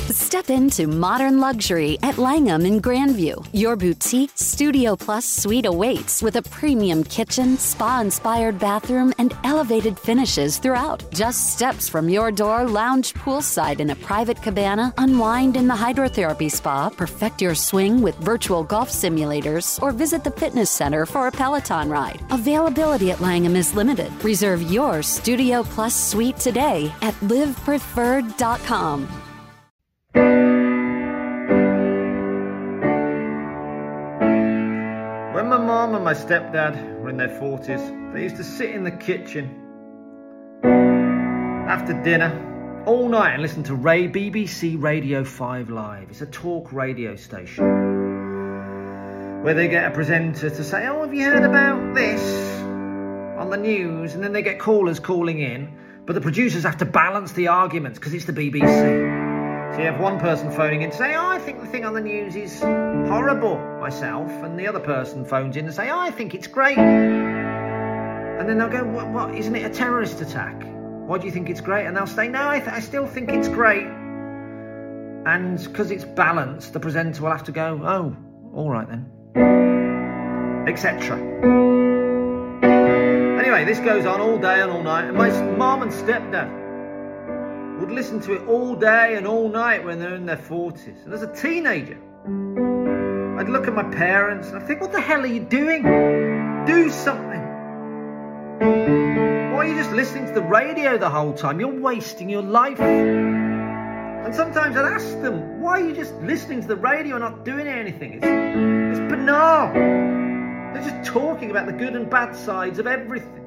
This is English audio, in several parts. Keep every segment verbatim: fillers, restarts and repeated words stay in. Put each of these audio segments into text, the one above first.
Step into modern luxury at Langham in Grandview. Your boutique Studio Plus suite awaits with a premium kitchen, spa-inspired bathroom, and elevated finishes throughout. Just steps from your door, lounge poolside in a private cabana, unwind in the hydrotherapy spa, perfect your swing with virtual golf simulators, or visit the fitness center for a Peloton ride. Availability at Langham is limited. Reserve your Studio Plus suite today at live preferred dot com. When my mom and my stepdad were in their forties, they used to sit in the kitchen after dinner all night and listen to Ray B B C Radio five Live. It's a talk radio station where they get a presenter to say, oh, have you heard about this on the news? And then they get callers calling in, but the producers have to balance the arguments because it's the B B C. So you have one person phoning in to say, oh, I think the thing on the news is horrible myself. And the other person phones in and say, oh, I think it's great. And then they'll go, what, what, isn't it a terrorist attack? Why do you think it's great? And they'll say, no, I, th- I still think it's great. And because it's balanced, the presenter will have to go, oh, all right then. Etc. Anyway, this goes on all day and all night. And my mom and stepdad would listen to it all day and all night when they're in their forties. And as a teenager, I'd look at my parents and I'd think, what the hell are you doing? Do something. Why are you just listening to the radio the whole time? You're wasting your life. And sometimes I'd ask them, why are you just listening to the radio and not doing anything? It's, it's banal. They're just talking about the good and bad sides of everything.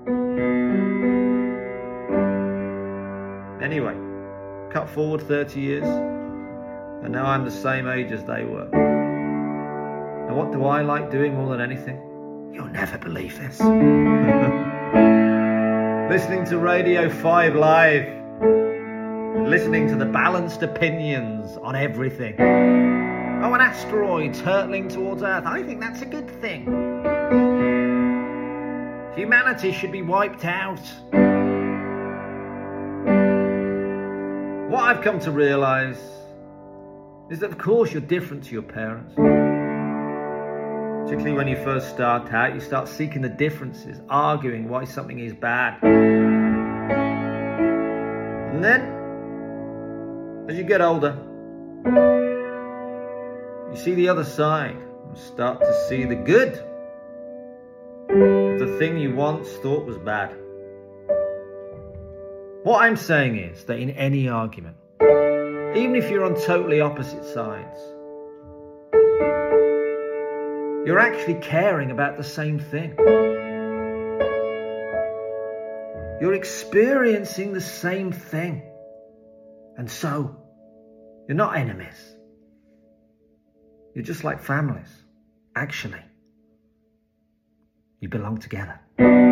Anyway, cut forward thirty years, and now I'm the same age as they were. And what do I like doing more than anything? You'll never believe this. Listening to Radio five Live. Listening to the balanced opinions on everything. Oh, an asteroid hurtling towards Earth. I think that's a good thing. Humanity should be wiped out. What I've come to realise is that, of course, you're different to your parents. Particularly when you first start out, you start seeking the differences, arguing why something is bad. And then, as you get older, you see the other side and start to see the good of the thing you once thought was bad. What I'm saying is that in any argument, even if you're on totally opposite sides, you're actually caring about the same thing. You're experiencing the same thing. And so, you're not enemies. You're just like families. Actually, you belong together.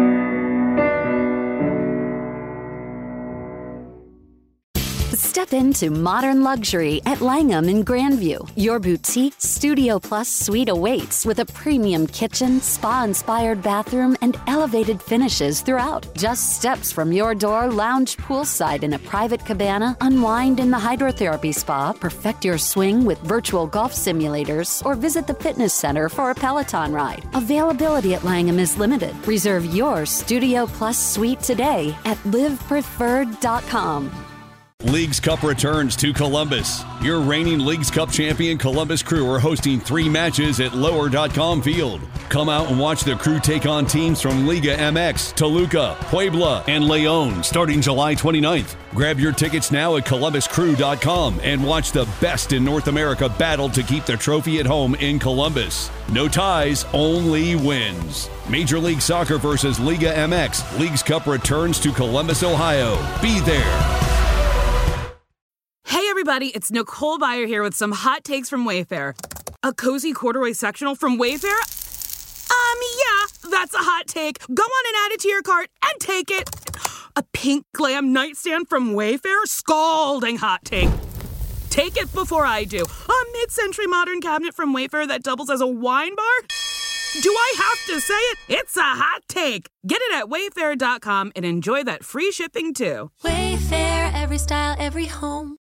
Step into modern luxury at Langham in Grandview. Your boutique Studio Plus suite awaits with a premium kitchen, spa-inspired bathroom, and elevated finishes throughout. Just steps from your door, lounge poolside in a private cabana, unwind in the hydrotherapy spa, perfect your swing with virtual golf simulators, or visit the fitness center for a Peloton ride. Availability at Langham is limited. Reserve your Studio Plus suite today at live preferred dot com. Leagues Cup returns to Columbus. Your reigning Leagues Cup champion Columbus Crew are hosting three matches at lower dot com Field. Come out and watch the Crew take on teams from Liga M X, Toluca, Puebla, and Leon starting July twenty-ninth. Grab your tickets now at columbus crew dot com and watch the best in North America battle to keep the trophy at home in Columbus. No ties, only wins. Major League Soccer versus Liga M X. Leagues Cup returns to Columbus, Ohio. Be there. Hey everybody, it's Nicole Byer here with some hot takes from Wayfair. A cozy corduroy sectional from Wayfair? Um, yeah, that's a hot take. Go on and add it to your cart and take it. A pink glam nightstand from Wayfair? Scalding hot take. Take it before I do. A mid-century modern cabinet from Wayfair that doubles as a wine bar? Do I have to say it? It's a hot take. Get it at wayfair dot com and enjoy that free shipping too. Wayfair, every style, every home.